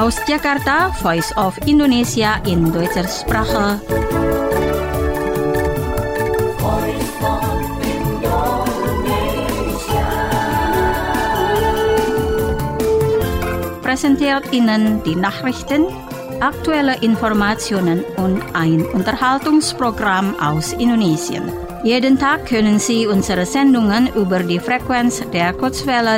Aus Jakarta, Voice of Indonesia in Deutscher Sprache. Präsentiert Ihnen die Nachrichten, aktuelle Informationen und ein Unterhaltungsprogramm aus Indonesien. Jeden Tag können Sie unsere Sendungen über die Frequenz der Kurzwelle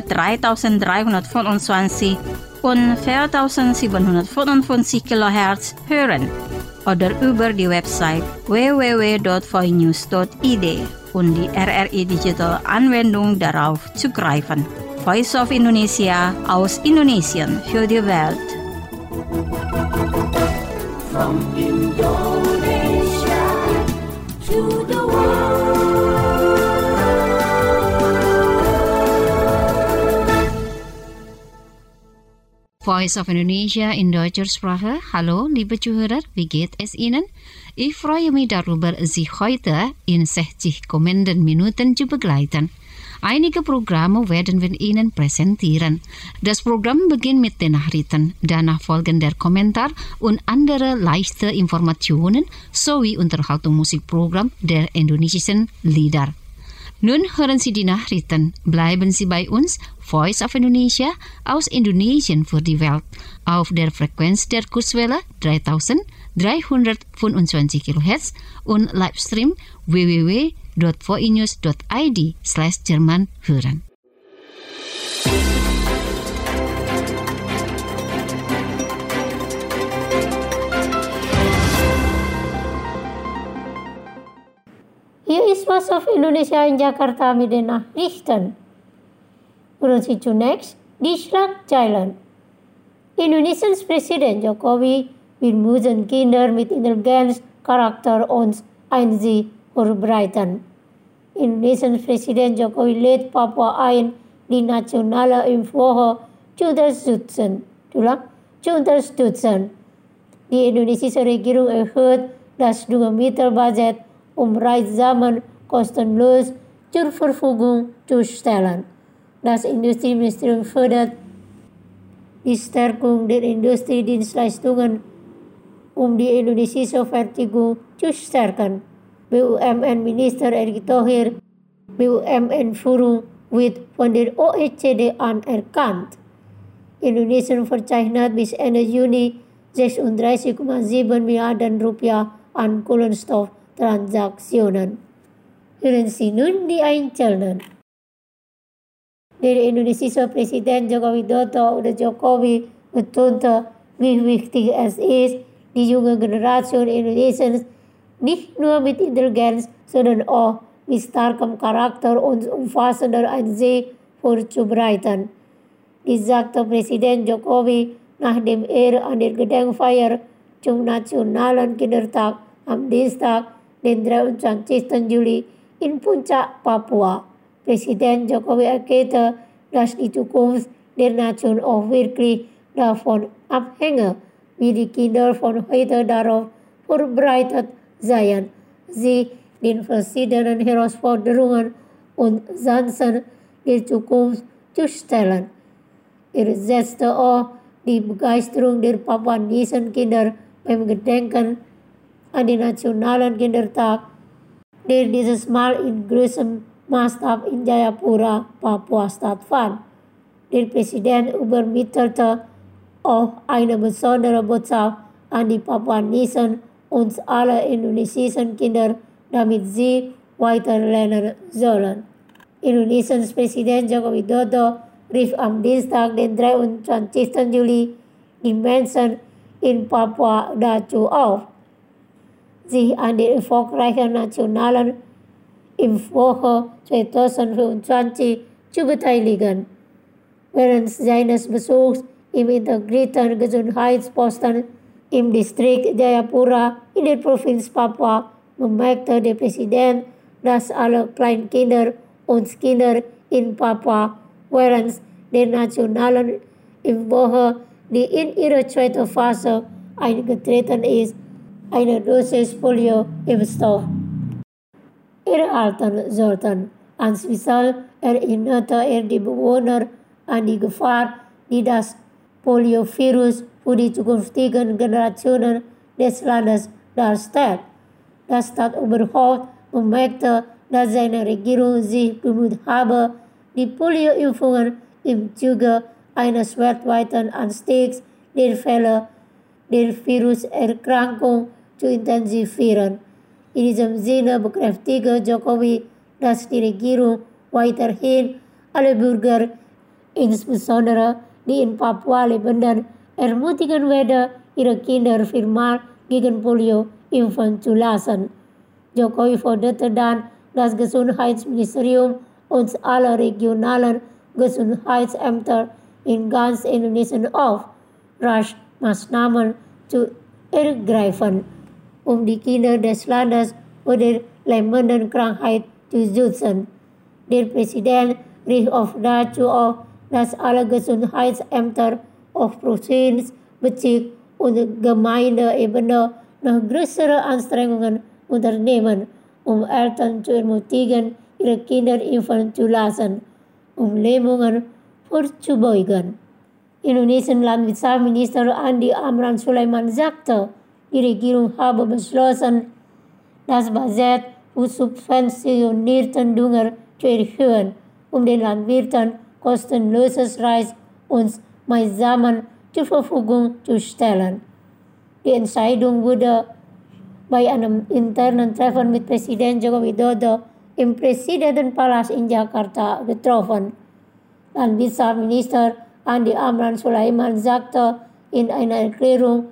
3325 und 4755 kHz hören oder über die Website www.voinews.id und die RRI Digital Anwendung darauf zugreifen. Voice of Indonesia aus Indonesien für die Welt. From Indonesia to the world. Voice of Indonesia in Deutscher Sprache. Hallo, liebe Zuhörer, wie geht es Ihnen? Ich freue mich darüber, Sie heute in 60 kommenden Minuten zu begleiten. Einige Programme werden wir Ihnen präsentieren. Das Programm beginnt mit den Nachrichten, danach folgen der Kommentar und andere leichte Informationen sowie Unterhaltungsmusikprogramm der indonesischen Lieder. Nun hören Sie die Nachrichten. Bleiben Sie bei uns, Voice of Indonesia aus Indonesien für die Welt, auf der Frequenz der Kurzwelle 3325 kHz und Livestream www.voinews.id/Jerman hören. Hier ist Voice of Indonesia in Jakarta mit den Nachrichten. Hören Sie zunächst die Schlagzeilen. Indonesiens Präsident Jokowi will Kinder mit Intelligenz, Charakter und Einsicht verbreiten. Indonesiens Präsident Jokowi lädt Papua ein, die nationale Impfwoche zu unterstützen. Die indonesische Regierung erhöht das Düngemittelbudget, um Reitsamen kostenlos zur Verfügung zu stellen. Das Industrieministerium fördert die Stärkung der Industriedienstleistungen, um die indonesische Fertigung zu stärken. BUMN-Minister Erick Thohir, BUMN-Führung wird von der OECD anerkannt. Indonesien verzeichnet bis Ende Juni 36,7 Milliarden Rupiah an Kohlenstofftransaktionen. Hören Sie nun die Einzelnen. Der indonesische Präsident Joko Widodo oder Jokowi betonte, wie wichtig es ist, die junge Generation Indonesiens nicht nur mit Intelligenz, sondern auch mit starkem Charakter und umfassender Einsicht vorzubereiten. Dies sagte Präsident Jokowi, nachdem er an der Gedenkfeier zum Nationalen Kindertag am Dienstag, den 23. Juli in Puncak, Papua. Präsident Jokowi erklärte, dass die Zukunft der Nation auch wirklich davon abhänge, wie die Kinder von heute darauf vorbereitet seien, sich den verschiedenen Herausforderungen und Chancen der Zukunft zu stellen. Er setzte auch die Begeisterung der papuanischen Kinder beim Gedenken an den Nationalen Kindertag, der dieses Mal in größerem Maßstab in Jayapura, Papua stattfand. Der Präsident übermittelte auch eine besondere Botschaft an die papuanischen und alle indonesischen Kinder, damit sie weiterlernen sollen. Indonesiens Präsident Joko Widodo rief am Dienstag, den 23. Juli, die Menschen in Papua dazu auf, sich an der erfolgreichen nationalen Impfwoche 2025 zu beteiligen. Während seines Besuchs im integrierten Gesundheitsposten im Distrikt Jayapura in der Provinz Papua bemerkte der Präsident, dass alle Kleinkinder und Kinder in Papua während der nationalen Impfwoche, die in ihre zweite Phase eingetreten ist, eine Dosis Polio-Impfstoff erhalten sollten. Anschließend erinnerte er die Bewohner an die Gefahr, die das Poliovirus für die zukünftigen Generationen des Landes darstellt. Das Staatsoberhaupt bemerkte, dass seine Regierung sich bemüht habe, die Polioimpfungen im Zuge eines weltweiten Anstiegs der Fälle der Viruserkrankung zu intensivieren. In diesem Sinne bekräftigte Jokowi, dass die Regierung weiterhin alle Bürger, insbesondere die in Papua lebenden, ermutigen werde, ihre Kinder viermal gegen Polio impfen zu lassen. Jokowi forderte dann das Gesundheitsministerium und alle regionalen Gesundheitsämter in ganz Indonesien auf, rasch Maßnahmen zu ergreifen, um die Kinder des Landes vor der lähmenden Krankheit zu schützen. Der Präsident rief auch dazu auf, dass alle Gesundheitsämter auf Provinz-, Bezirk- und Gemeindeebene noch größere Anstrengungen unternehmen, um Eltern zu ermutigen, ihre Kinder impfen zu lassen, um Lähmungen vorzubeugen. Indonesiens Landwirtschaftsminister Andi Amran Sulaiman sagte, die Regierung habe beschlossen, das Budget für subventionierten Dünger zu erhöhen, um den Landwirten kostenloses Reis und Maisamen zur Verfügung zu stellen. Die Entscheidung wurde bei einem internen Treffen mit Präsident Joko Widodo im Präsidentenpalast in Jakarta getroffen. Landwirtschaftsminister Andi Amran Sulaiman sagte in einer Erklärung,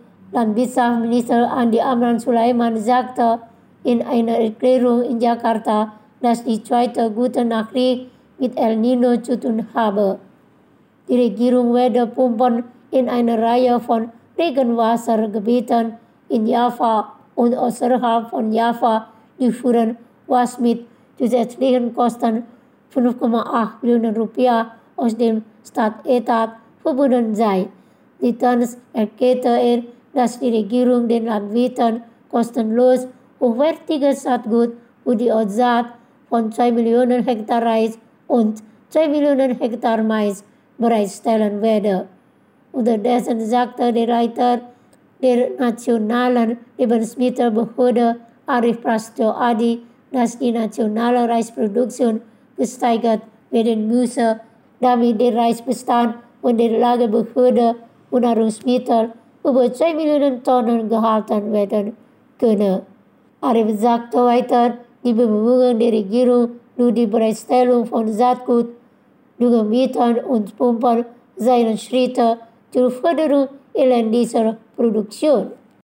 in Jakarta, dass die zweite gute Nachricht mit El Nino zu tun habe. Die Regierung werde Pumpen in einer Reihe von Regenwassergebieten in Java und außerhalb von Java durchführen, was mit zusätzlichen Kosten 5,8 Millionen Rupiah aus dem Stadtetat verbunden sei. Drittens erklärte er, dass die Regierung den Landwirten kostenlos hochwertiges Saatgut für die Aussaat von 2 Millionen Hektar Reis und 2 Millionen Hektar Mais bereitstellen werde. Unterdessen sagte der Leiter der Nationalen Lebensmittelbehörde Arif Prasetyo Adi, dass die nationale Reisproduktion gesteigert werden müsse, damit der Reisbestand von der Lagerbehörde für Nahrungsmittel über 2 Millionen Tonnen gehalten werden könne. Arif sagte weiter, die Bemühungen der Regierung durch die Bereitstellung von Saatgut, Düngemitteln und Pumpen seien Schritte zur Förderung inländischer Produktion.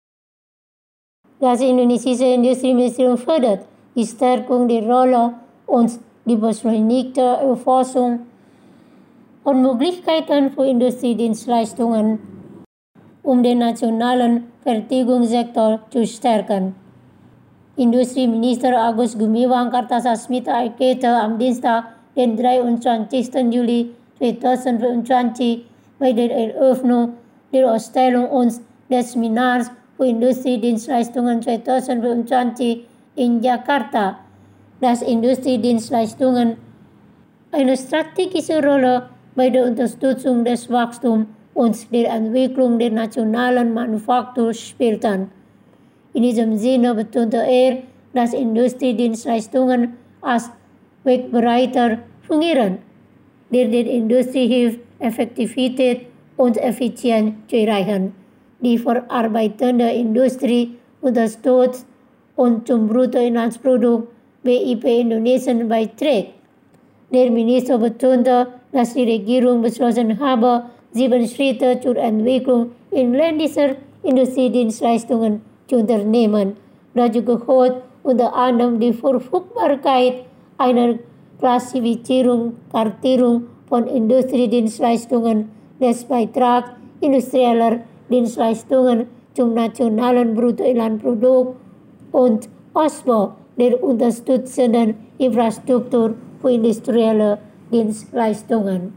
Das indonesische Industrieministerium fördert die Stärkung der Rolle und die beschleunigte Erforschung und Möglichkeiten für Industriedienstleistungen, um den nationalen Fertigungssektor zu stärken. Industrieminister Agus Gumiwang Kartasasmita erklärte am Dienstag, den 23. Juli 2025, bei der Eröffnung der Ausstellung und des Seminars für Industriedienstleistungen 2025 in Jakarta, dass Industriedienstleistungen eine strategische Rolle bei der Unterstützung des Wachstums und der Entwicklung der nationalen Manufaktur spielten. In diesem Sinne betonte er, dass Industriedienstleistungen als Wegbereiter fungieren, der der Industrie hilft, Effektivität und Effizienz zu erreichen. Die verarbeitende Industrie unterstützt und zum Bruttoinlandsprodukt BIP Indonesien beiträgt. Der Minister betonte, dass die Regierung beschlossen habe, 7 Schritte zur Entwicklung inländischer Industriedienstleistungen zu unternehmen. Dazu gehört unter anderem die Verfügbarkeit einer Kartierung von Industriedienstleistungen, des Beitrags industrieller Dienstleistungen zum nationalen Bruttoinlandprodukt und Ausbau der unterstützenden Infrastruktur für industrielle Dienstleistungen.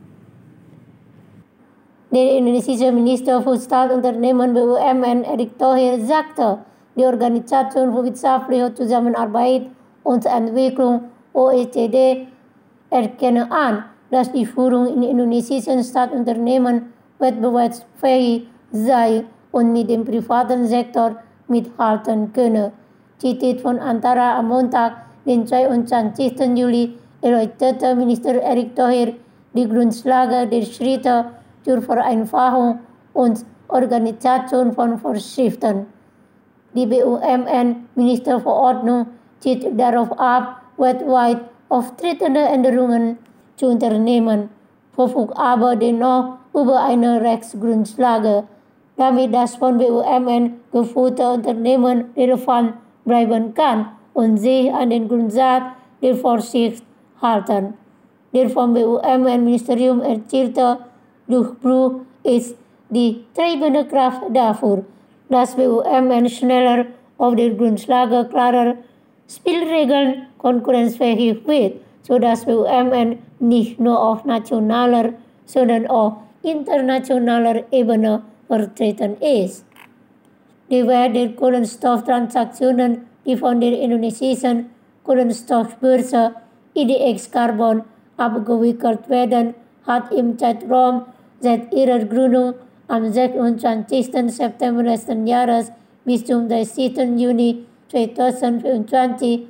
Der indonesische Minister für Staat, Unternehmen, BUMN Erick Thohir sagte, die Organisation für wirtschaftliche Zusammenarbeit und Entwicklung OECD erkenne an, dass die Führung in indonesischen Staatunternehmen wettbewerbsfähig zij und mit dem privaten Sektor mithalten können. Zitat van antara Montag, den 22. Juli, erläuterte Minister Erick Thohir die Grundlage der Schritte zur Vereinfachung und Organisation von Vorschriften. Die BUMN-Ministerverordnung zielt darauf ab, weltweit auftretende Änderungen zu unternehmen, verfügt aber dennoch über eine Rechtsgrundlage, damit das von BUMN geführte Unternehmen relevant bleiben kann und sich an den Grundsatz der Vorsicht halten. Der vom BUMN-Ministerium erzielte Durchbruch ist die treibende Kraft dafür, dass BUMN schneller auf der Grundlage klarer Spielregeln konkurrenzfähig wird, sodass BUMN nicht nur auf nationaler, sondern auch internationaler Ebene vertreten ist. Die Wert der Kohlenstofftransaktionen, die von der indonesischen Kohlenstoffbörse IDX Carbon abgewickelt werden, hat im Zeitraum seit ihrer Gründung am 26. September letzten Jahres bis zum 30. Juni 2024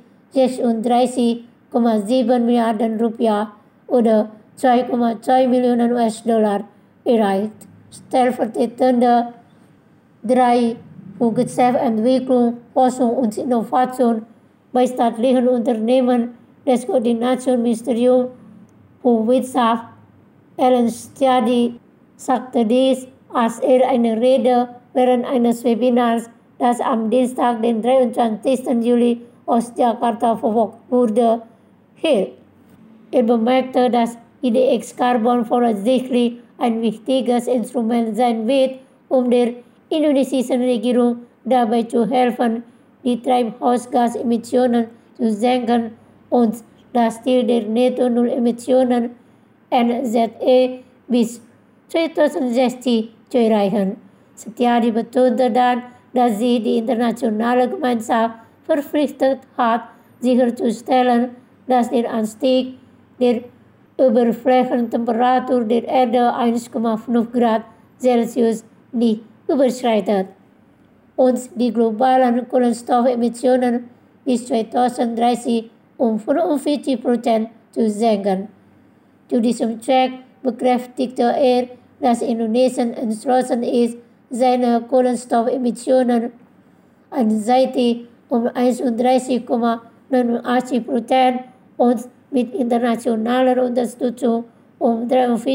36,7 Milliarden Rupiah oder 2,2 Millionen US-Dollar erreicht. Stellvertretende 3 für Geschäftsentwicklung, Forschung und Innovation bei staatlichen Unternehmen des Koordinationsministeriums für Wirtschaft, Ellen Stiadi, sagte dies, als eine Rede während eines Webinars, das am Dienstag, den 23. Juli aus Jakarta verfolgt wurde, hielt. Bemerkte, dass IDX Carbon voraussichtlich ein wichtiges Instrument sein wird, der indonesischen Regierung dabei zu helfen, die Treibhausgasemissionen zu senken und das Ziel der Netto-Null-Emissionen NZE bis 2060 zu erreichen. Setiadi betonte dann, dass sie die internationale Gemeinschaft verpflichtet hat, sicherzustellen, dass der Anstieg der Oberflächentemperatur der Erde 1,5 Grad Celsius nicht überschreitet und die globalen Kohlenstoffemissionen bis 2030 um 45% zu senken. Zu diesem Zweck bekräftigte er, dass Indonesien entschlossen ist, seine Kohlenstoffemissionen einseitig um 31,89% und mit internationaler Unterstützung um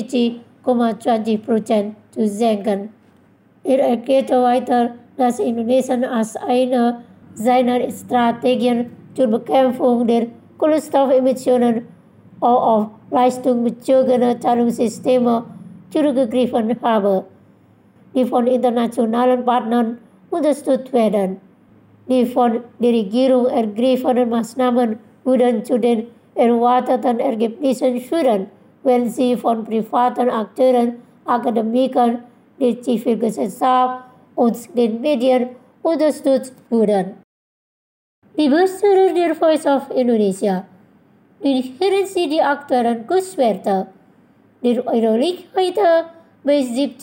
43,20% zu senken. Er erklärte weiter, dass Indonesien als eine seiner Strategien zur Bekämpfung der Kohlenstoffemissionen auch auf leistungsbezogene Zahlungssysteme zurückgegriffen habe, die von internationalen Partnern unterstützt werden. Die von der Regierung ergriffenen Maßnahmen würden zu den erwarteten Ergebnissen führen, wenn sie von privaten Akteuren, Akademikern, der Zivilgesellschaft und den Medien unterstützt würden. Liebe Zuhörer der Voice of Indonesia, hören Sie die aktuellen Kurswerte. Der Euro liegt heute bei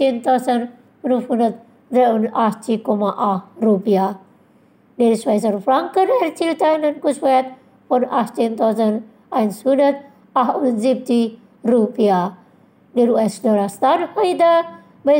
17.583,8 Rupiah. Der Schweizer Franken erzielte einen Kurswert von 18.178 Rupiah. Der US-Dollar stand heute bei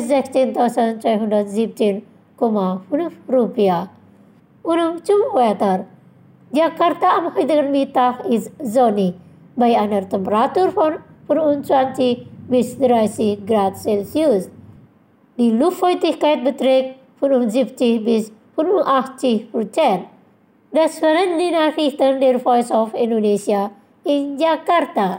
16.217,5 Rupiah. Und zum Wetter. Jakarta am heutigen Mittag ist sonnig, bei einer Temperatur von 25 bis 30 Grad Celsius. Die Luftfeuchtigkeit beträgt 75 bis 85%. Das waren die Nachrichten der Voice of Indonesia in Jakarta.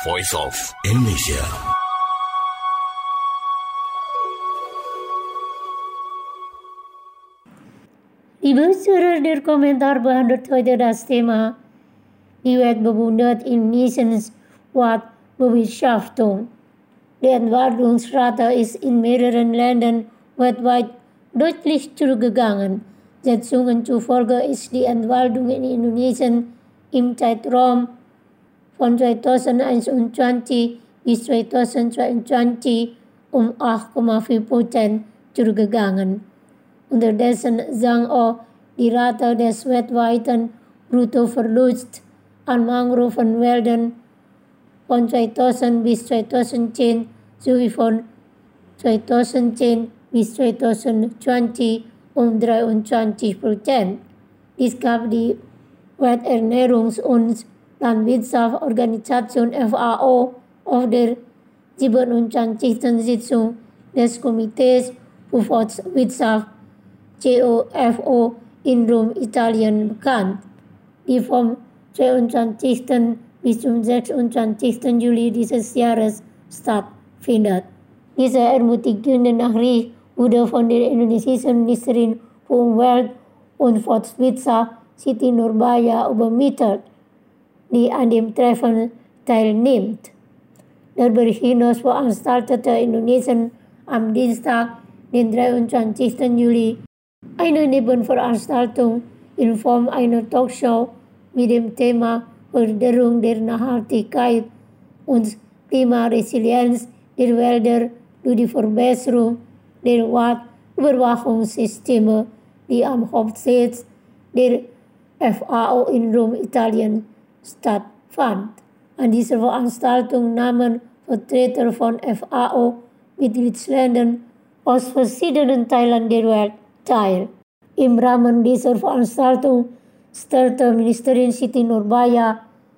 Voice of Indonesia. Liebe Zuhörer, der Kommentar behandelt heute das Thema die Weltverbundet Indonesiens Wortbewirtschaftung. Die Entwaldungsrate ist in mehreren Ländern weltweit deutlich zurückgegangen. Schätzungen zufolge ist die Entwaldung in Indonesien im Zeitraum von 2021 bis 2022 um 8,4% zurückgegangen. Unterdessen sank auch die Rate des weltweiten Bruttoverlusts an Mangrovenwäldern von 2000 bis 2010 sowie von 2010 bis 2020 um 23%. Dies gab die Welternährungs- und Landwirtschaftsorganisation FAO auf der 27. Sitzung des Komitees für Forstwirtschaft COFO in Rom, Italien bekannt, die vom 22. bis zum 26. Juli dieses Jahres stattfindet. Diese ermutigende Nachricht wurde von der indonesischen Ministerin für Umwelt und Forstwirtschaft Siti Nurbaya übermittelt, die an dem Treffen teilnimmt. Darüber hinaus veranstaltete Indonesien am Dienstag, den 23. Juli, eine Nebenveranstaltung in Form einer Talkshow mit dem Thema Förderung der Nachhaltigkeit und Klimaresilienz der Wälder durch die Verbesserung der Waldüberwachungssysteme, die am Hauptsitz der FAO in Rom, Italien stattfand. An dieser Veranstaltung nahmen Vertreter von FAO-Mitgliedsländern aus verschiedenen Teilen der Welt teil. Im Rahmen dieser Veranstaltung stellte Ministerin Siti Nurbaya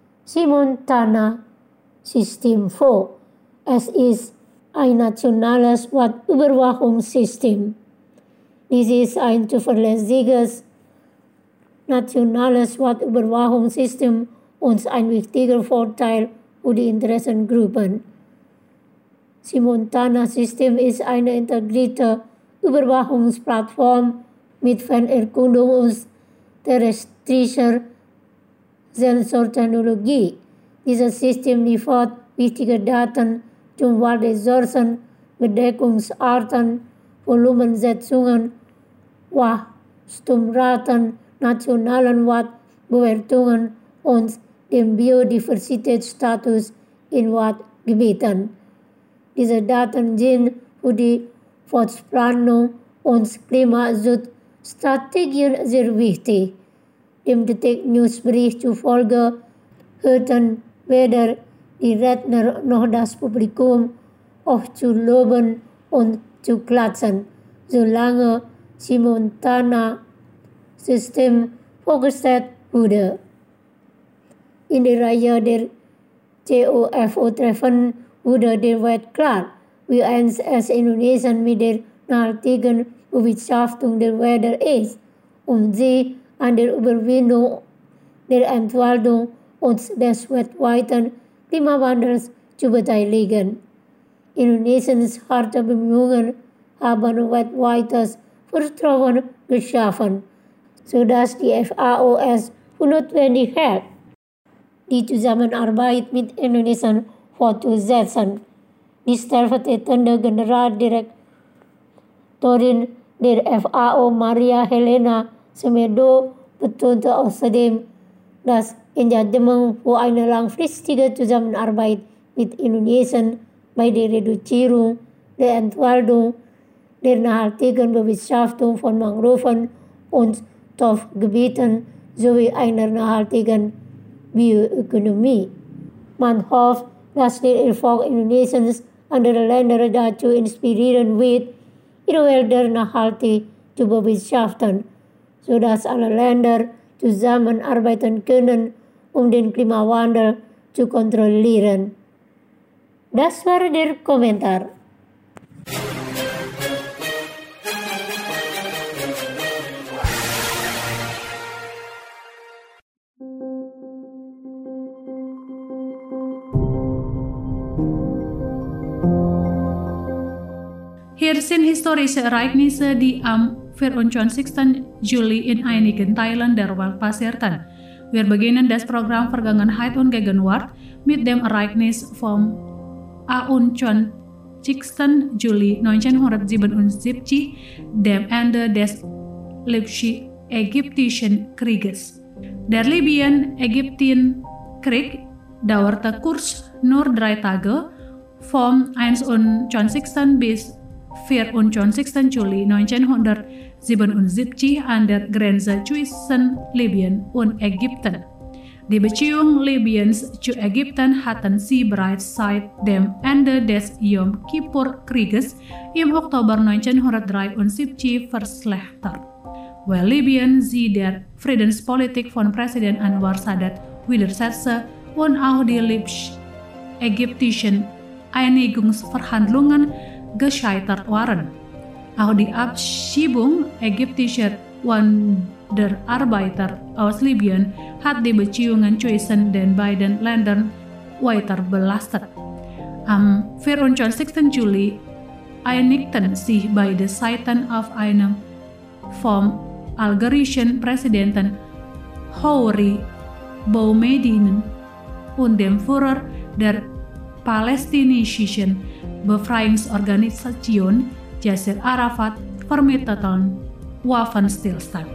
Simontana-System vor. Es ist ein nationales Waldüberwachungssystem. Dies ist ein zuverlässiges nationales Waldüberwachungssystem und ein wichtiger Vorteil für die Interessengruppen. Simontana-System ist eine integrierte Überwachungsplattform mit Fernerkundung und terrestrischer Sensortechnologie. Dieses System liefert wichtige Daten zum Waldressourcen, Bedeckungsarten, Volumensetzungen, Wachstumsraten, nationalen Waldbewertungen und dem Biodiversitätsstatus in Waldgebieten. Diese Daten sind für die Forstplanung und Klimaschutzstrategien sehr wichtig. Dem Detect-News-Bericht zufolge hörten weder die Redner noch das Publikum auf zu loben und zu klatschen, solange Simontana-System vorgestellt wurde. In der Reihe der COFO-Treffen wurde der Welt klar, wie ernst es Indonesien mit der nachhaltigen Bewirtschaftung der Wälder ist, um sie an der Überwindung der Entwaldung und des weltweiten Klimawandels zu beteiligen. Indonesiens harte Bemühungen haben weltweites Vertrauen geschaffen, sodass die FAO es für notwendig hält, die Zusammenarbeit mit Indonesien fortzusetzen. Die stellvertretende Generaldirektorin der FAO, Maria Helena Semedo, betonte außerdem das Engagement für eine langfristige Zusammenarbeit mit Indonesien bei der Reduzierung der Entwaldung, der nachhaltigen Bewirtschaftung von Mangroven und Torfgebieten sowie einer nachhaltigen Bioökonomie. Man hofft, dass der Erfolg Indonesiens andere Länder dazu inspirieren wird, ihre Wälder nachhaltig zu bewirtschaften, sodass alle Länder zusammenarbeiten können, um den Klimawandel zu kontrollieren. Das war der Kommentar. Wir sind historische Ereignisse, die am 24. Juli in einigen Teilen der Welt passierten. Wir beginnen das Programm Vergangenheit und Gegenwart mit dem Ereignis vom 21. Juli 1977, dem Ende des Libysch-Ägyptischen Krieges. Der Libyen-Ägypten-Krieg dauerte kurz nur 3 Tage, vom 21. bis 24. Juli 1977 an der Grenze zwischen Libyen und Ägypten. Die Beziehung Libyens zu Ägypten hatten sie bereits seit dem Ende des Yom Kippur-Krieges im Oktober 1973 verschlechtert, weil Libyen sie der Friedenspolitik von Präsident Anwar Sadat widersetzte und auch die libysch-ägyptischen Einigungsverhandlungen gescheitert waren. Auch die Abschiebung ägyptischer Wanderarbeiter aus Libyen hat die Beziehungen zwischen den beiden Ländern weiter belastet. Am 24. Juli einigten sich beide Seiten auf einem vom algerischen Präsidenten Houari Boumediene und dem Führer der palästinensischen Befreiungsorganisation Yasser Arafat vermittelten Waffenstillstand.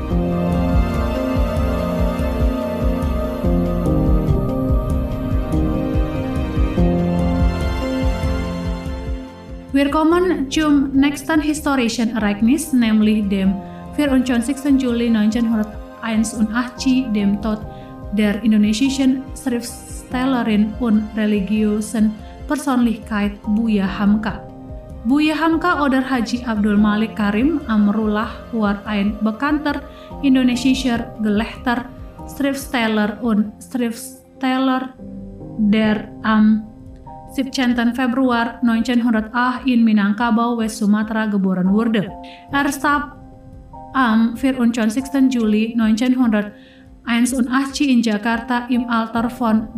Wir kommen zum nächsten historischen Ereignis, nämlich dem 24. Juli 1981, dem Tod der indonesischen Schriftstellerin und religiösen Persönlichkeit Buya Hamka. Buya Hamka oder Haji Abdul Malik Karim Amrullah war ein bekannter indonesischer Gelehrter, Schriftsteller und Schriftsteller, der am 17. Februar 1908 in Minangkabau, West Sumatra geboren wurde. Starb am 24. Juli 1981 in Jakarta im Alter von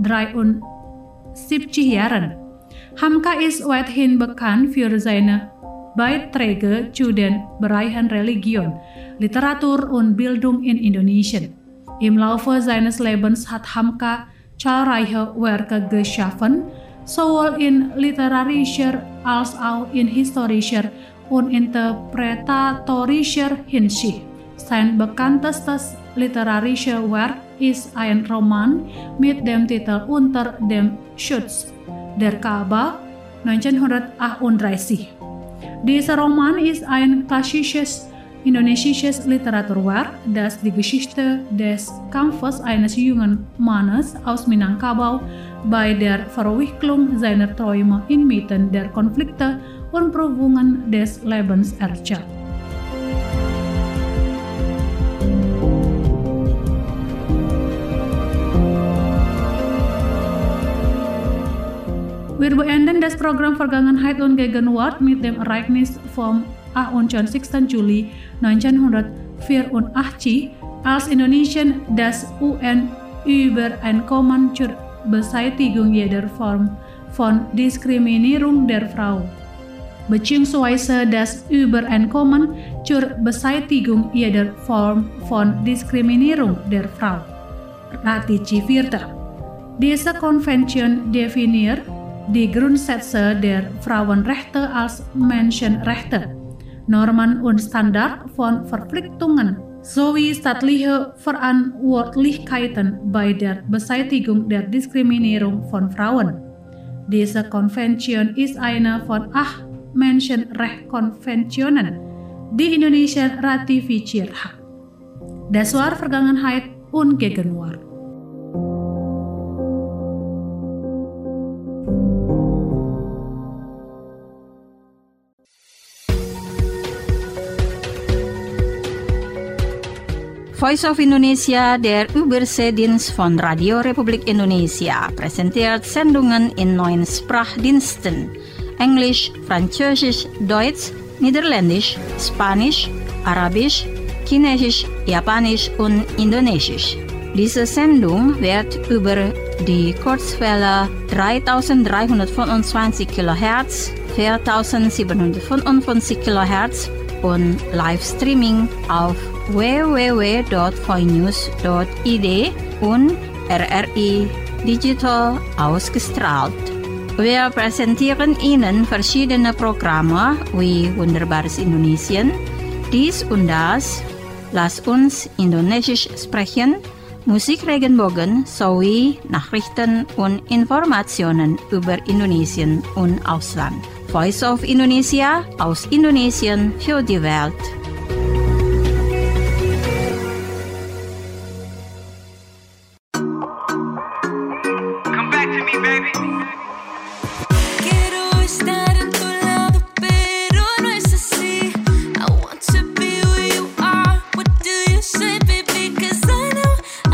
73 Jahren. Hamka ist weithin bekannt für seine Beiträge zu den Bereichen Religion, Literatur und Bildung in Indonesien. Im Laufe seines Lebens hat Hamka zahlreiche Werke geschaffen, sowohl in literarischer als auch in historischer und interpretatorischer Hinsicht. Sein bekanntestes literarisches Werk ist ein Roman mit dem Titel Unter dem Schutz der Kaaba 1938. Dieser Roman ist ein klassisches indonesisches Literaturwerk, das die Geschichte des Kampfes eines jungen Mannes aus Minangkabau bei der Verwicklung seiner Träume inmitten der Konflikte und Prüfungen des Lebens erzählt. Wir beenden das Programm Vergangenheit und Gegenwart mit dem Ereignis vom 21. Juli 1984, als Indonesien das UN-Übereinkommen zur Beseitigung jeder Form von Diskriminierung der Frau bzw. das Übereinkommen zur Beseitigung jeder Form von Diskriminierung der Frau ratifizierte. Diese Konvention definiert die Grundsätze der Frauenrechte als Menschenrechte, Normen und Standard von Verpflichtungen sowie staatliche Verantwortlichkeiten bei der Beseitigung der Diskriminierung von Frauen. Diese Konvention ist eine von 8 Menschenrechtskonventionen, die Indonesia ratifiziert hat. Das war Vergangenheit und Gegenwart. Voice of Indonesia, der Überseedienst von Radio Republik Indonesia, präsentiert Sendungen in 9 Sprachdiensten: Englisch, Französisch, Deutsch, Niederländisch, Spanisch, Arabisch, Chinesisch, Japanisch und Indonesisch. Diese Sendung wird über die Kurzwelle 3325 kHz 4755 kHz und Livestreaming auf www.voinews.id und RRI Digital ausgestrahlt. Wir präsentieren Ihnen verschiedene Programme wie Wunderbares Indonesien, dies und das, Lass uns Indonesisch sprechen, Musik Regenbogen sowie Nachrichten und Informationen über Indonesien und Ausland. Voice of Indonesia aus Indonesien für die Welt. Come back to me, baby. Quiero estar en tu lado, pero no es así. I want to be where you are. What do you say, baby? 'Cause I know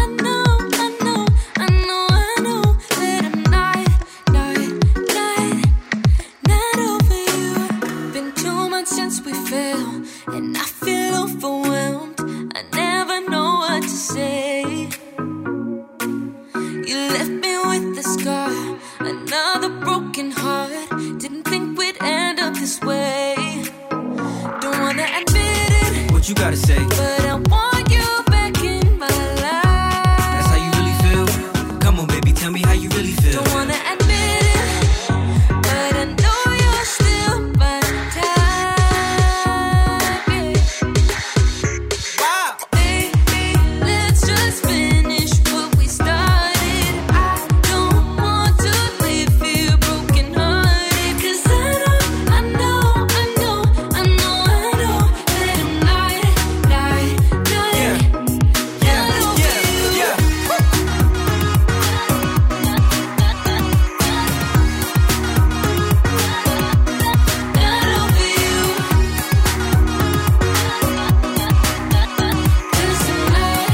that I'm not over you. Been 2 months since we fell, and I feel overwhelmed. I never know what to say. You left me with a scar, another broken heart. Didn't think we'd end up this way. Don't wanna admit it, What you gotta say? but I want you back in my life. That's how you really feel? Come on, baby, tell me how you really feel. Don't wanna admit it, but I know you're still my type. Wow. Baby, let's just finish what we started. I don't want to leave you broken hearted. 'Cause I know that I'm not over you. Not over you. 'Cause I'm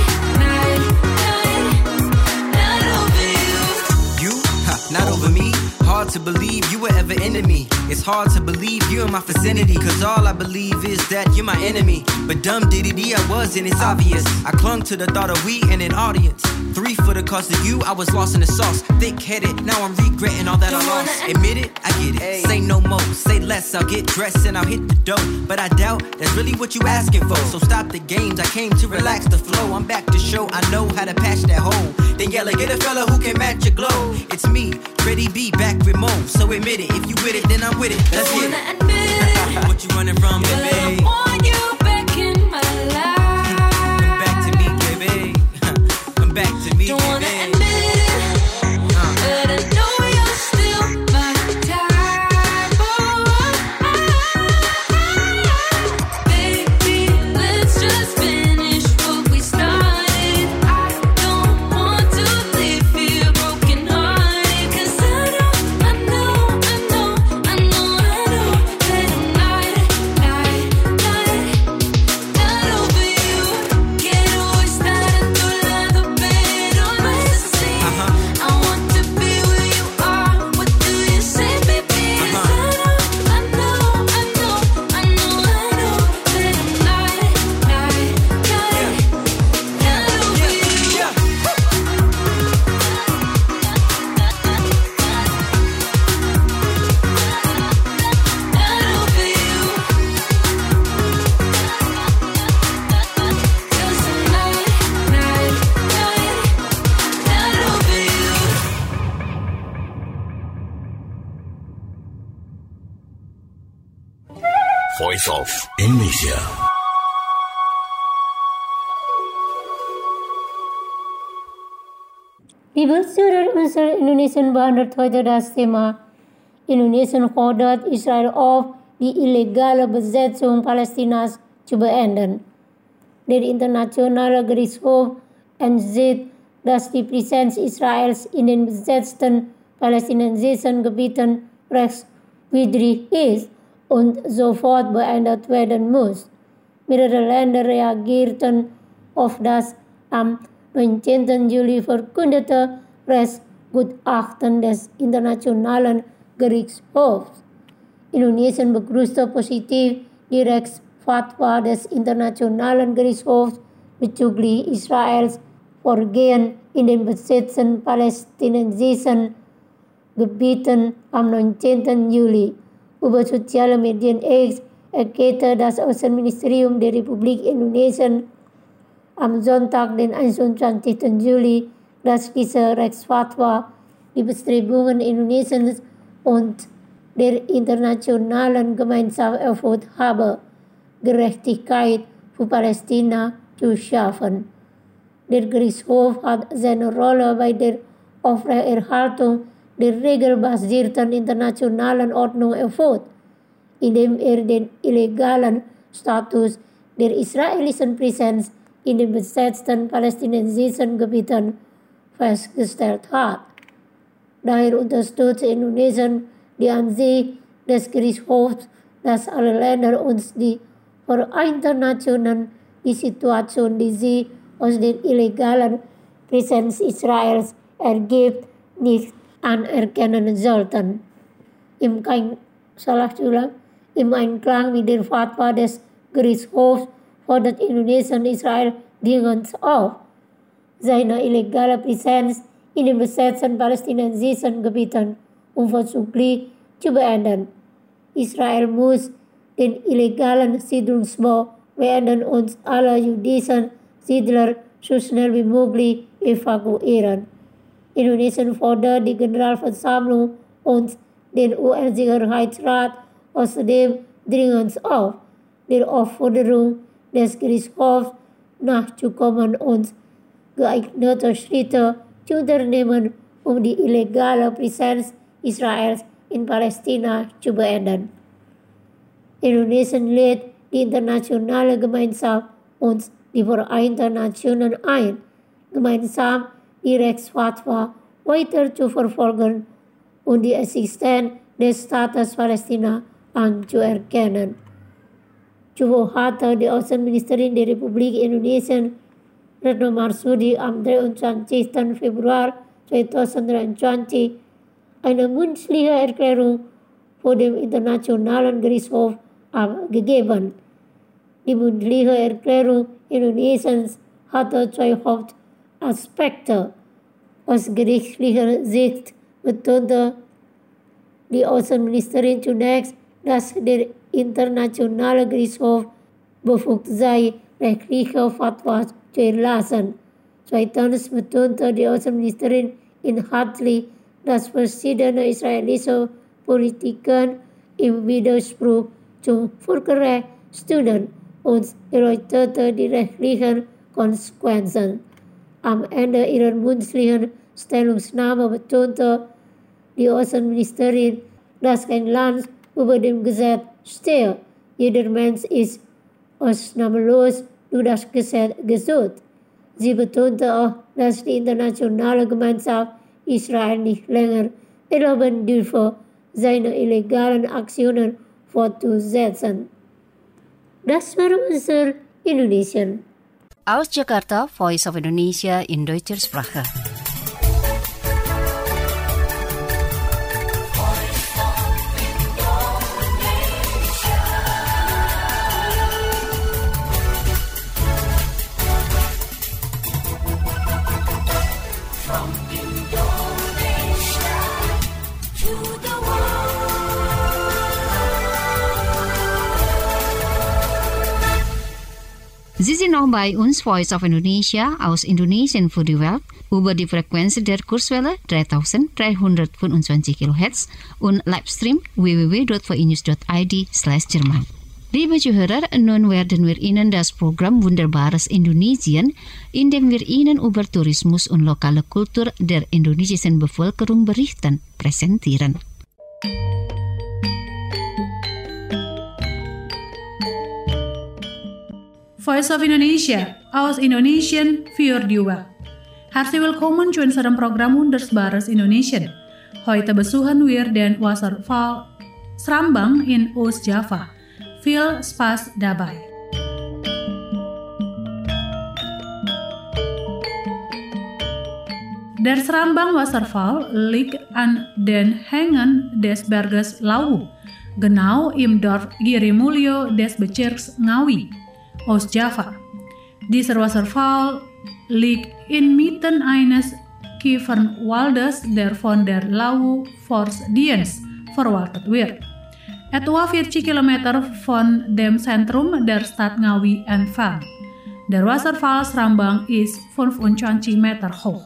not over you. You? Ha, not over me. Hard to believe you were ever into me. It's hard to believe you're in my vicinity. 'Cause all I believe is that you're my enemy. But dumb diddy I was, and it's obvious. I clung to the thought of we and an audience. 3 for the cost of you, I was lost in the sauce. Thick-headed, now I'm regretting all that I lost. Admit it, I get it. Say no more, say less, I'll get dressed and I'll hit the dough. But I doubt that's really what you asking for. So stop the games, I came to relax the flow. I'm back to show I know how to patch that hole. Then yell, get a fella who can match your glow. It's me, Freddie B, back with Mo. So admit it, if you with it, then I'm with it. Let's get Wanna it. admit it, What you running from, but I baby? want you back in my life. Come back to me, baby. Come back to me, Don't wanna baby. admit it, but I know you're still my type. Baby, let's just finish what we started. I don't want to leave you broken hearted. 'Cause I know that I'm not over you. Quiero estar en tu lado, pero no es así. I want to be where you are. What do you say, baby? 'Cause I know that I'm not over you. Not over you. 'Cause I'm not over you. Voice of Indonesia. Liebe Zuhörer unserer Indonesian behandelt heute das Thema Indonesien fordert Israel auf, die illegale Besetzung Palästinas zu beenden. Der Internationale Gerichtshof entschied, dass die Präsenz Israels in den besetzten palästinensischen Gebieten rechtswidrig ist und sofort beendet werden muss. Mehrere Länder reagierten auf das am 19. Juli verkündete Rechtsgutachten des Internationalen Gerichtshofs. Indonesien begrüßte positiv die Rechtsfatwa des Internationalen Gerichtshofs bezüglich Israels Vorgehen in den besetzten palästinensischen Gebieten am 19. Juli über soziale Medien X erklärte das Außenministerium der Republik Indonesien am Sonntag, den 21. Juli, dass diese Rechtsfatwa die Bestrebungen Indonesiens und der internationalen Gemeinschaft erfüllt habe, Gerechtigkeit für Palästina zu schaffen. Der Gerichtshof hat seine Rolle bei der Aufrechterhaltung der regelbasierten internationalen Ordnung erfüllt, indem den illegalen Status der israelischen Präsenz in den besetzten palästinensischen Gebieten festgestellt hat. Daher unterstützt Indonesien die Ansicht des Gerichtshofs, dass alle Länder uns die Vereinten Nationen die Situation, die sie aus der illegalen Präsenz Israels ergibt, nicht anerkennen sollten. Im Einklang mit der Fatwa des Gerichtshofs fordert Indonesien Israel dringend auf, seine illegale Präsenz in den besetzten palästinensischen Gebieten unverzüglich zu beenden. Israel muss den illegalen Siedlungsbau beenden und alle jüdischen Siedler so schnell wie möglich evakuieren. Indonesien fordert die Generalversammlung und den UN-Sicherheitsrat außerdem dringend auf, der Aufforderung des Gerichtshofs nachzukommen und geeignete Schritte zu unternehmen, um die illegale Präsenz Israels in Palästina zu beenden. Indonesien lädt die internationale Gemeinschaft und die Vereinten Nationen ein, gemeinsam die Rechtsfatwa weiter zu verfolgen und die Existenz des Staates Palästina anzuerkennen. Zuvor hatte die Außenministerin der Republik Indonesien, Retno Marsudi, am 23. Februar 2023 eine mündliche Erklärung vor dem Internationalen Gerichtshof abgegeben. Die mündliche Erklärung Indonesiens hatte zwei Hauptaspekte. Aus gerichtlicher Sicht betonte die Außenministerin zunächst, dass der Internationale Gerichtshof befugt sei, rechtliche Fatwas zu erlassen. Zweitens betonte die Außenministerin inhaltlich, dass verschiedene israelische Politiker im Widerspruch zum Völkerrecht stünden und erläuterte die rechtlichen Konsequenzen. Am Ende ihrer mündlichen Stellungnahme betonte die Außenministerin, dass kein Land über dem Gesetz stehe. Jeder Mensch ist ausnahmslos durch das Gesetz geschützt. Sie betonte auch, dass die internationale Gemeinschaft Israel nicht länger erlauben dürfe, seine illegalen Aktionen fortzusetzen. Das war unser Indonesien. Aus Jakarta, Voice of Indonesia in deutscher Sprache. Sie sind noch bei uns, Voice of Indonesia, aus Indonesien für die Welt, über die Frequenz der Kurswelle 3325 kHz und Livestream www.voinews.id/Jerman. Liebe Zuhörer, nun werden wir Ihnen das Programm Wunderbares Indonesien, in dem wir Ihnen über Tourismus und lokale Kultur der indonesischen Bevölkerung berichten, präsentieren. Voice of Indonesia, aus Indonesian für die Welt. Herzlich willkommen zu unserem Programm Wunderbares Indonesien. Heute besuchen wir den Wasserfall Srambang in Oost-Java. Viel Spaß dabei. Der Srambang Wasserfall liegt an den Hängen des Berges Lawu, genau im Dorf Girimulyo des Bezirks Ngawi, Oost-Java. Dieser Wasserfall liegt inmitten eines Kiefernwaldes, der von der Lawu Forstdienst verwaltet wird. etwa 40 Kilometer von dem Zentrum der Stadt Ngawi entfernt. Der Wasserfall Srambang ist 25 Meter hoch.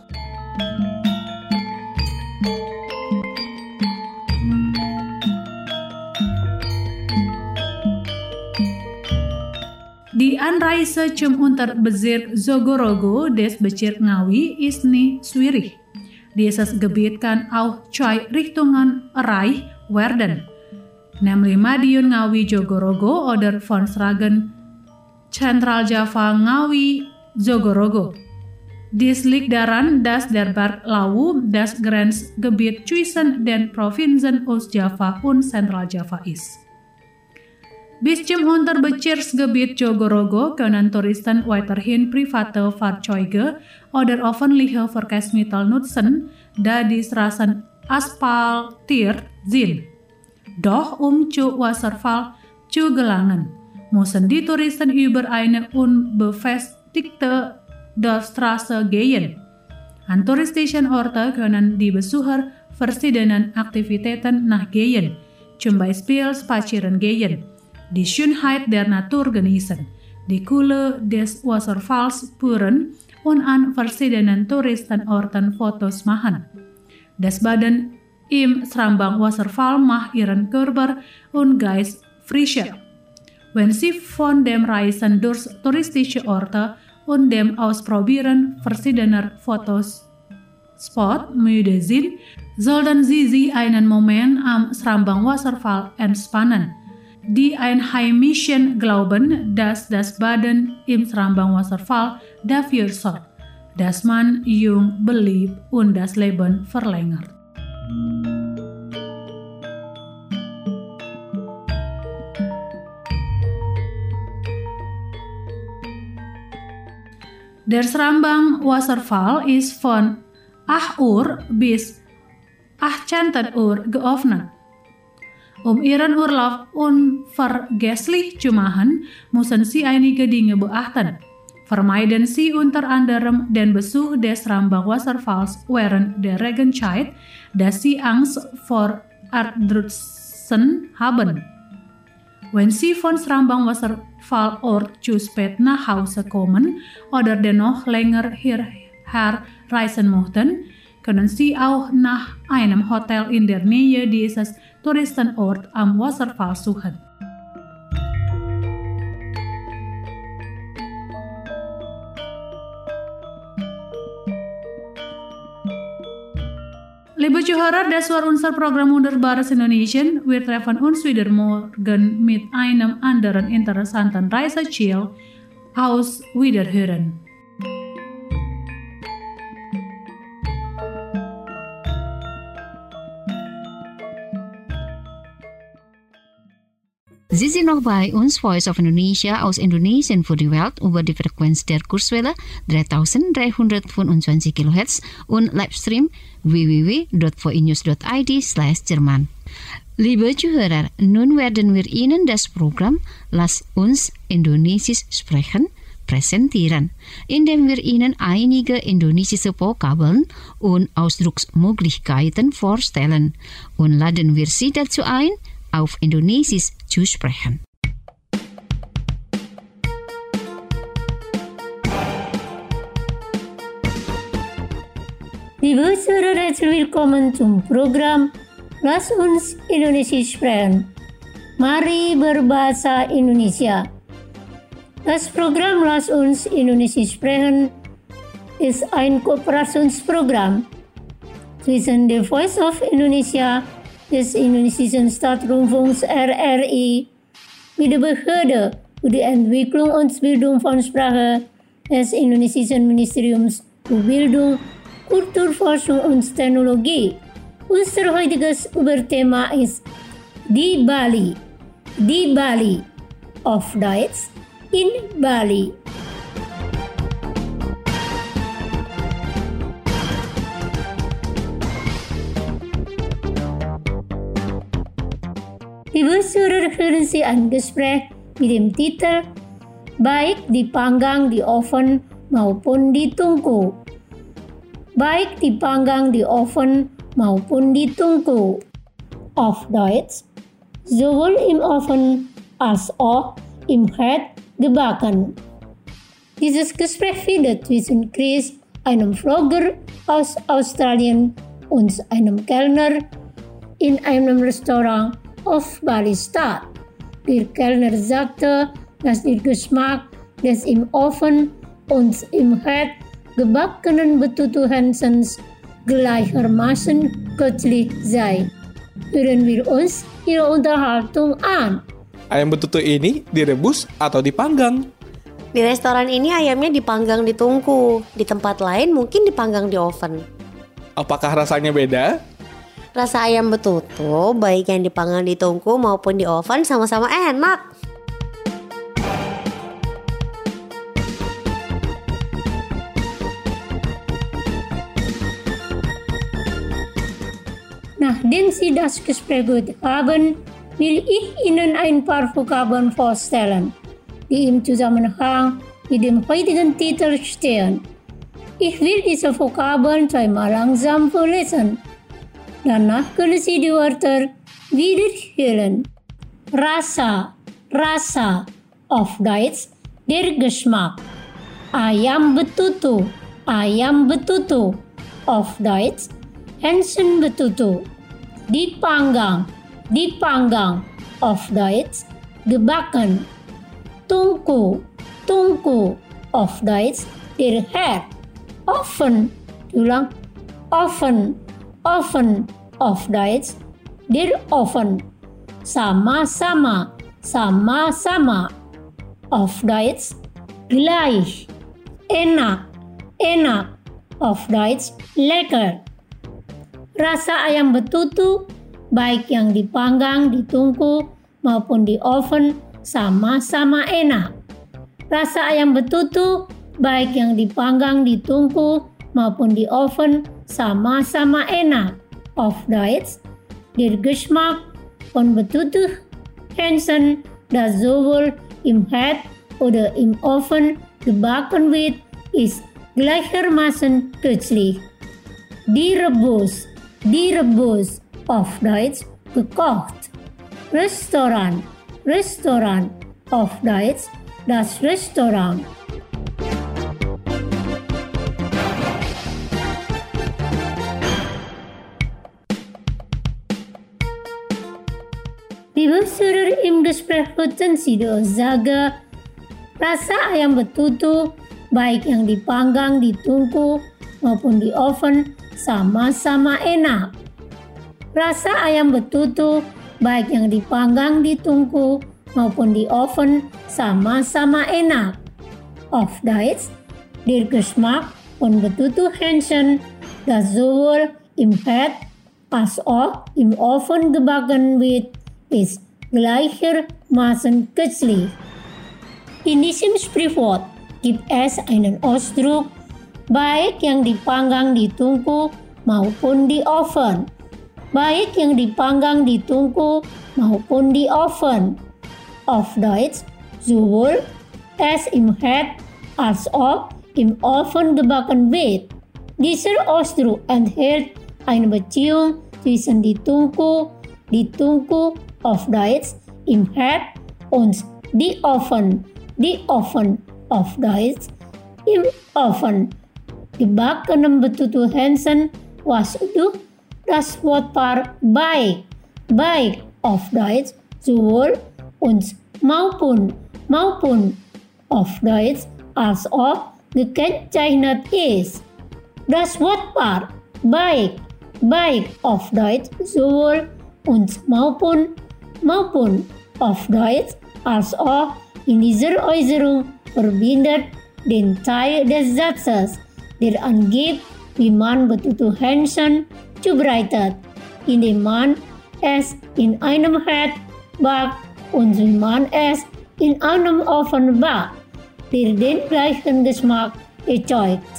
Die Anreise zum Unterbezirk Zogorogo des Bezirk Ngawi ist nicht schwierig. Dieses Gebiet kann auch 2 Richtungen erreicht werden, nämlich Madiun Ngawi Jogorogo oder von Sragen Central Java Ngawi Jogorogo. Dies liegt daran, dass der Berg Lawu das Grenzgebiet zwischen den Provinzen Ostjava und Zentraljava ist. Bis zum Unterbezirksgebiet Jogorogo können Touristen weiterhin private Fahrzeuge oder öffentliche Verkehrsmittel nutzen, da die Straßen asphaltiert sind. Doch zu Wasserfall zu gelangen, müssen die Touristen über eine unbefestigte Dorfstraße gehen. An touristischen Orten können die Besucher verschiedenen Aktivitäten nachgehen, zum Beispiel spazieren gehen, die Schönheit der Natur genießen, die Kühle des Wasserfalls spüren und an verschiedenen Touristenorten Fotos machen. Das Baden im Srambang Wasserfall macht ihren Körper und Geist frischer. Wenn Sie von dem Reisen durch touristische Orte und dem Ausprobieren verschiedener Fotospots müde sind, sollten Sie sich einen Moment am Srambang Wasserfall entspannen. Die Einheimischen glauben, dass das Baden im Srambang Wasserfall dafür sorgt, dass man jung bleibt und das Leben verlängert. Der Srambang Wasserfall ist von 8 Uhr bis 18 Uhr geöffnet. Ihren Urlaub unvergesslich zu machen, müssen Sie einige Dinge beachten. Vermeiden Sie unter anderem den Besuch des Srambang Wasserfalls während der Regenzeit, da Sie Angst vor Erdrutschen haben. Wenn Sie von Srambang Wasserfallort zu spät nach Hause kommen oder dennoch länger hierher reisen möchten, können Sie auch nach einem Hotel in der Nähe dieses Touristenort am Wasserfall suchen. Liebe Zuhörer, das war unser Programm Wunderbares Indonesien. Wir treffen uns wieder morgen mit einem anderen interessanten Reiseziel. Auf Wiederhören. Sie sind noch bei uns, Voice of Indonesia aus Indonesien für die Welt über die Frequenz der Kurzwelle 3325 kHz und Livestream www.voinews.id/Jerman. Liebe Zuhörer, nun werden wir Ihnen das Programm Lass uns Indonesisch sprechen präsentieren, indem wir Ihnen einige indonesische Vokabeln und Ausdrucksmöglichkeiten vorstellen und laden wir Sie dazu ein, auf Indonesisch zu sprechen. Liebe Zuhörer, herzlich willkommen zum Programm Lass uns Indonesisch sprechen. Mari berbahasa Indonesia. Das Programm Lass uns Indonesisch sprechen ist ein Kooperationsprogramm zwischen der Voice of Indonesia, des Indonesischen Staatsrundfunks RRI, mit der Behörde für die Entwicklung und Bildung von Sprache des Indonesischen Ministeriums für Bildung, Kulturforschung und Technologie. Unser heutiges Überthema ist die Bali, auf Deutsch in Bali. Liebe Zuhörer, hören Sie ein Gespräch mit dem Titel Baik dipanggang di oven maupun ditungku. Baik dipanggang di oven maupun ditungku. Auf Deutsch, sowohl im Ofen als auch im Herd gebacken. Dieses Gespräch findet zwischen Chris, einem Vlogger aus Australien, und einem Kellner in einem Restaurant auf Bali statt. Der Kellner sagte, dass der Geschmack des im Ofen und im Herd gebackenen betutu Hansens gleichermaßen köstlich sei. Hören wir uns ihre Unterhaltung an. Ayam betutu ini direbus atau dipanggang? Di restoran ini ayamnya dipanggang di tungku, di tempat lain mungkin dipanggang di oven. Apakah rasanya beda? Rasa ayam betutu baik yang dipanggang di tungku maupun di oven sama-sama enak. Nachdem Sie das Gespräch gehört haben, will ich Ihnen ein paar Vokabeln vorstellen, die im Zusammenhang mit dem heutigen Titel stehen. Ich will diese Vokabeln zweimal langsam vorlesen. Danach können Sie die Wörter wiederholen. Rasa, Rasa, auf Deutsch der Geschmack. Ayam betutu, auf Deutsch Hansen betutu. Dipanggang, auf Deutsch gebacken. Tungku, auf Deutsch der Herd. Oven, oven, auf Deutsch der Oven. Sama-sama, auf Deutsch gleich. Enak, auf Deutsch lecker. Rasa ayam betutu, baik yang dipanggang, ditungku, maupun di oven, sama-sama enak. Rasa ayam betutu, baik yang dipanggang, ditungku, maupun di oven, sama-sama enak. Auf Deutsch, der Geschmack von betutu Hansen, das sowohl im Herd oder im Ofen gebacken wird, ist gleichermaßen köstlich. Direbus, auf Deutsch gekocht. Restaurant, auf Deutsch das Restaurant. Liebe Hörer, im Gespräch hörten Sie die Aussage, rasa ayam betutu, baik yang dipanggang, ditungku, maupun di oven, sama-sama enak. Rasa ayam betutu, baik yang dipanggang, ditungku, maupun di oven, sama-sama enak. Auf Deutsch, der Geschmack von betutu Hansen, das sowohl im Herd als auch im Ofen gebacken wird, ist gleichermaßen köstlich. In diesem Sprichwort gibt es einen Ausdruck, baik yang dipanggang, ditungku, maupun di oven. Baik yang dipanggang, ditungku, maupun di oven. Auf Deutsch, sowohl es im Herd als auch im Ofen gebacken wird. Dieser Ausdruck enthält eine Beziehung zwischen ditungku, auf Deutsch im Herd, und die Ofen, auf Deutsch im Ofen. Gebackenem betutu Hansen was itu das Wortpaar baik, auf Deutsch sowohl und maupun, auf Deutsch als auch gekennzeichnet ist. Das Wortpaar baik, auf Deutsch sowohl und maupun, auf Deutsch als auch in dieser Äußerung verbindet den Teil des Satzes, der angibt, wie man betutu Hansen zubereitet, indem man es in einem Herd backt und wie man es in einem Ofen backt, der den gleichen Geschmack erzeugt.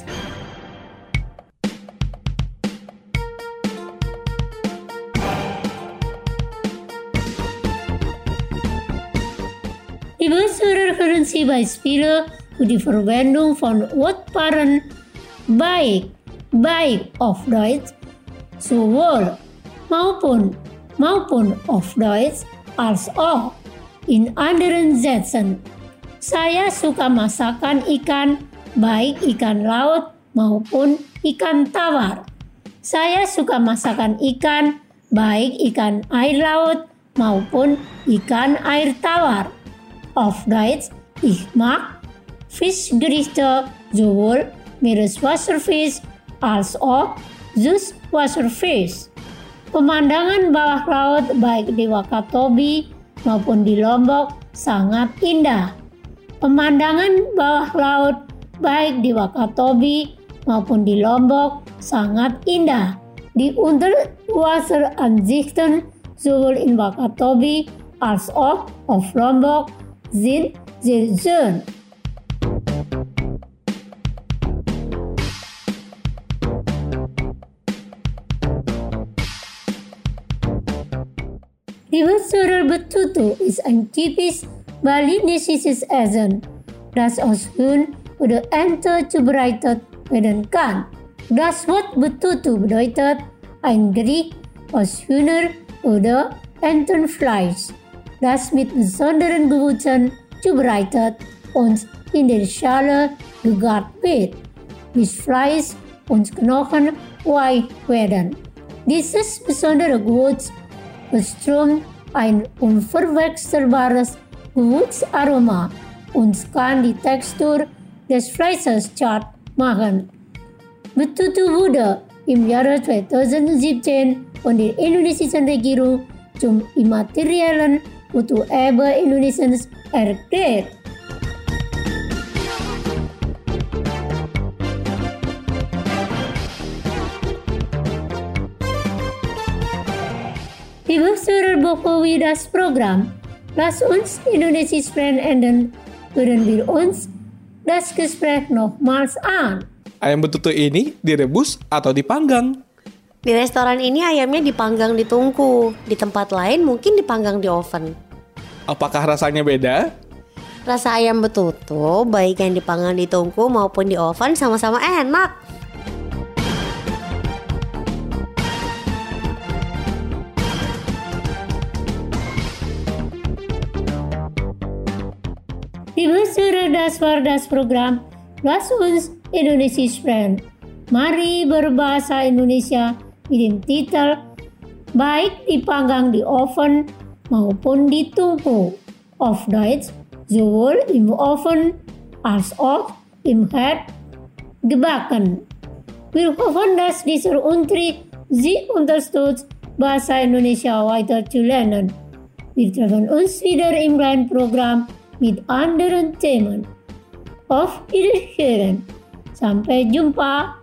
Liebe Hörer, hören Sie Beispiele für die Verwendung von Wortpaaren baik, auf Deutsch sowohl, maupun, auf Deutsch als auch in anderen Sätzen. Saya suka masakan ikan, baik ikan laut maupun ikan tawar. Saya suka masakan ikan, baik ikan air laut maupun ikan air tawar. Auf Deutsch, ich mag Fischgerichte sowohl Meereswasserfisch als auch Süßwasserfisch. Pemandangan bawah laut baik di Wakatobi maupun di Lombok sangat indah. Pemandangan bawah laut baik di Wakatobi maupun di Lombok sangat indah. Die Unterwasseransichten sowohl in Wakatobi als auch auf Lombok sind sehr schön. River Betutu ist ein typisch balinesisches Essen, das aus Huhn oder Ente zubereitet werden kann. Das Wort Betutu bedeutet ein Gericht aus Hühner- oder Entenfleisch, das mit besonderen Gewürzen zubereitet und in der Schale gegart wird, bis Fleisch und Knochen weich werden. Dieses besondere Gewürz verströmt ein unverwechselbares Gewürzaroma und kann die Textur des Fleisches zart machen. Betutu wurde im Jahre 2017 von der indonesischen Regierung zum immateriellen Kulturerbe Indonesiens erklärt. Liebe Hörer, bevor wir das Programm Lass uns Indonesisch sprechen enden, hören wir uns das Gespräch nochmals an. Ayam betutu ini direbus atau dipanggang? Di restoran ini ayamnya dipanggang di tungku, di tempat lain mungkin dipanggang di oven. Apakah rasanya beda? Rasa ayam betutu baik yang dipanggang di tungku maupun di oven sama-sama enak. Liebe Hörer, das war das Programm Lass uns Indonesisch sprechen. Mari berbahasa Indonesia mit dem Titel baik dipanggang di oven maupun di tungku. Auf Deutsch, sowohl im Ofen als auch im Herd gebacken. Wir hoffen, dass dieser Unterricht Sie unterstützt, Bahasa Indonesia weiter zu lernen. Wir treffen uns wieder im neuen Programm mit anderen Themen. Auf Wiederhören. Sampai jumpa.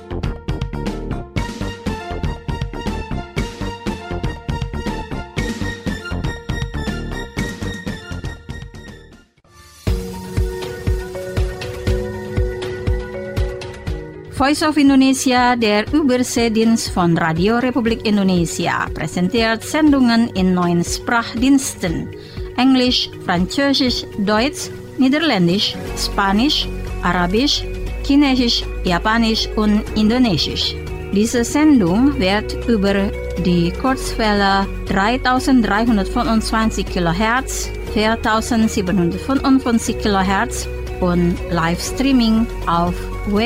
Voice of Indonesia, der Überseedienst von Radio Republik Indonesia, präsentiert Sendungen in 9 Sprachdiensten: Englisch, Französisch, Deutsch, Niederländisch, Spanisch, Arabisch, Chinesisch, Japanisch und Indonesisch. Diese Sendung wird über die Kurzwelle 3325 kHz, 4755 kHz und Livestreaming auf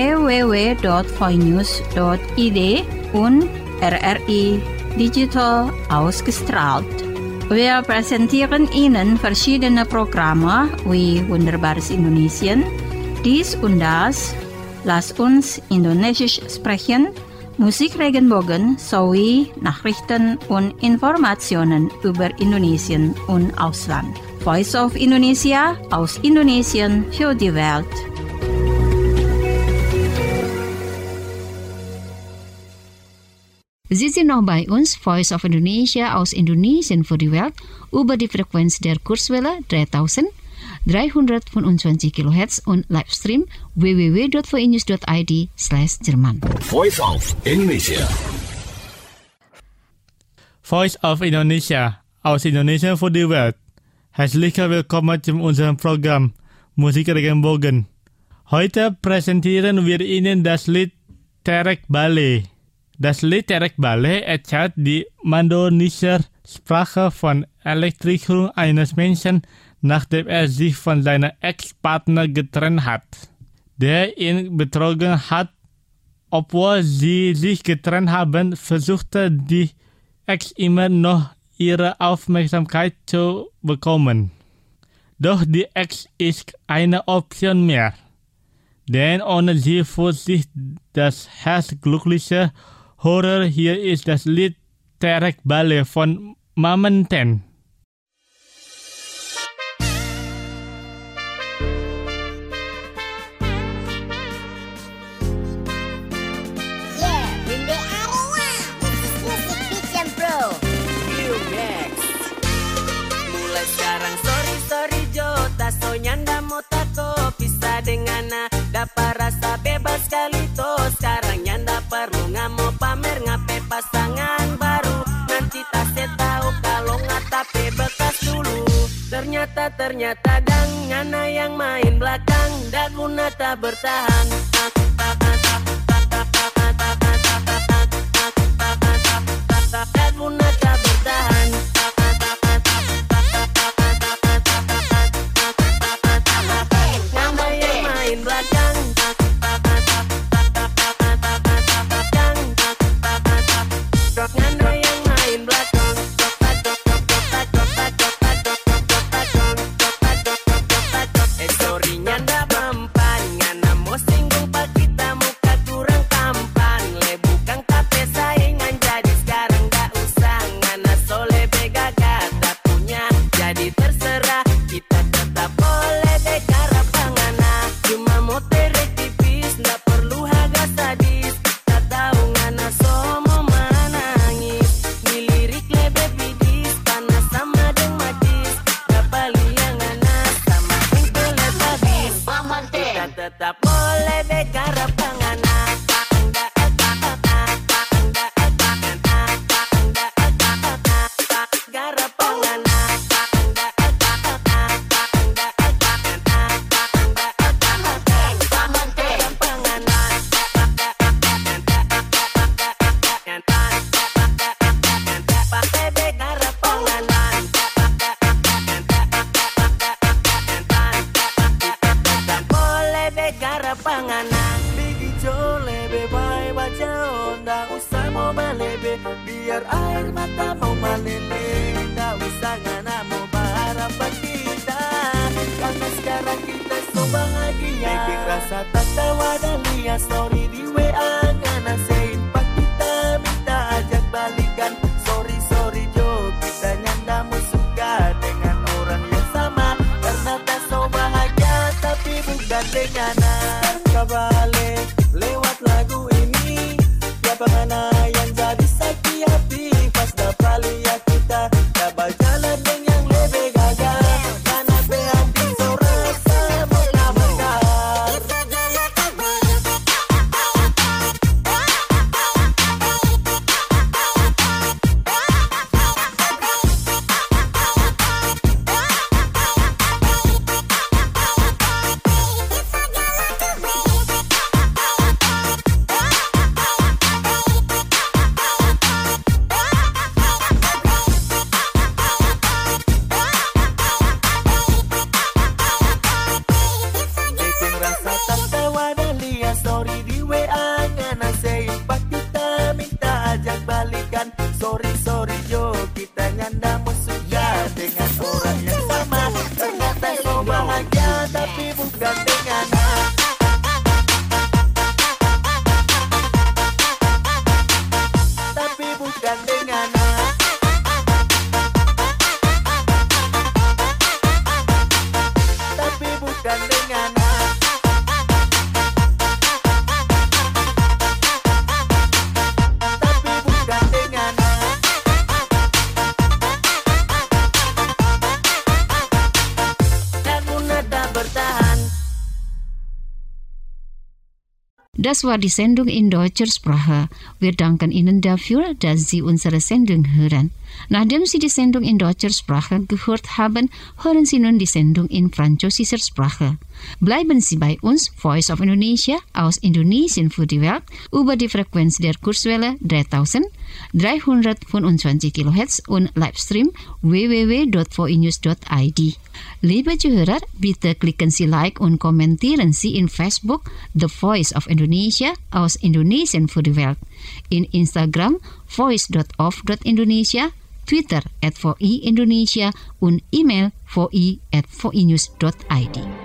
www.voinews.id und RRI Digital ausgestrahlt. Wir präsentieren Ihnen verschiedene Programme wie Wunderbares Indonesien, dies und das, Lass uns Indonesisch sprechen, Musik Regenbogen sowie Nachrichten und Informationen über Indonesien und Ausland. Voice of Indonesia aus Indonesien für die Welt. Sie sind noch bei uns, Voice of Indonesia aus Indonesien für die Welt, über die Frequenz der Kurzwelle 3325 kHz und Livestream www.voinews.id/Jerman. Voice of Indonesia. Voice of Indonesia aus Indonesien für die Welt. Herzlich willkommen zu unserem Programm Musik Regenbogen. Heute präsentieren wir Ihnen das Lied Terek Bale. Das Lied Terek Bale erzählt die mandonische Sprache von Elektrikum eines Menschen, nachdem er sich von seinem Ex-Partner getrennt hat, der ihn betrogen hat. Obwohl sie sich getrennt haben, versuchte die Ex immer noch ihre Aufmerksamkeit zu bekommen. Doch die Ex ist eine Option mehr, denn ohne sie fühlt sich das Herz glücklicher. Horror, hier ist das Lied Terek Bale von Mamenten. Mulai sekarang sorry Jo, taso nyanda mau tako pisah dengan dapat rasa bebas kali to. Sekarang nyanda perlu ngamo pamer ngape pasangan baru. Nanti tak tahu kalau ngatape bekas dulu. Ternyata dang nyana yang main belakang, dak guna tak bertahan. Dak guna tak bertahan. Tetap boleh dekara pangana. Gara pangana. Biar air mata mau meleleh, tak usah ngana mau harapan kita. Karena sekarang kita so bahagia. Bikin rasa tak tawa dan lihat story di WA. Ngana seimpak kita minta ajak balikan. Sorry Jo, kita nyanda mau suka dengan orang yang sama. Karena tak so bahagia tapi bukan dengan kabale. Lewat lagu ini ya pengana yang jadi sakit hati. Pas dapat lihat kita dapat jalan dengan lebih gagah. Karena hati so rasa moga-moga. Sorry Jo, kita nyanda mau suka dengan orang yang sama. Ternyata so bahagia tapi bukan dengan tapi bukan dengan tapi bukan dengan Das war die Sendung in deutscher Sprache. Wir danken Ihnen dafür, dass Sie unsere Sendung hören. Nachdem Sie die Sendung in deutscher Sprache gehört haben, hören Sie nun die Sendung in französischer Sprache. Bleiben Sie bei uns, Voice of Indonesia, aus Indonesien für die Welt, über die Frequenz der Kurzwelle 3325 kHz und Livestream www.voinews.id. Liebe Zuhörer, bitte klicken Sie Like und kommentieren Sie in Facebook The Voice of Indonesia aus Indonesien für die Welt, in Instagram voice.of.indonesia, Twitter @VOI Indonesia und E-Mail voi@voinews.id.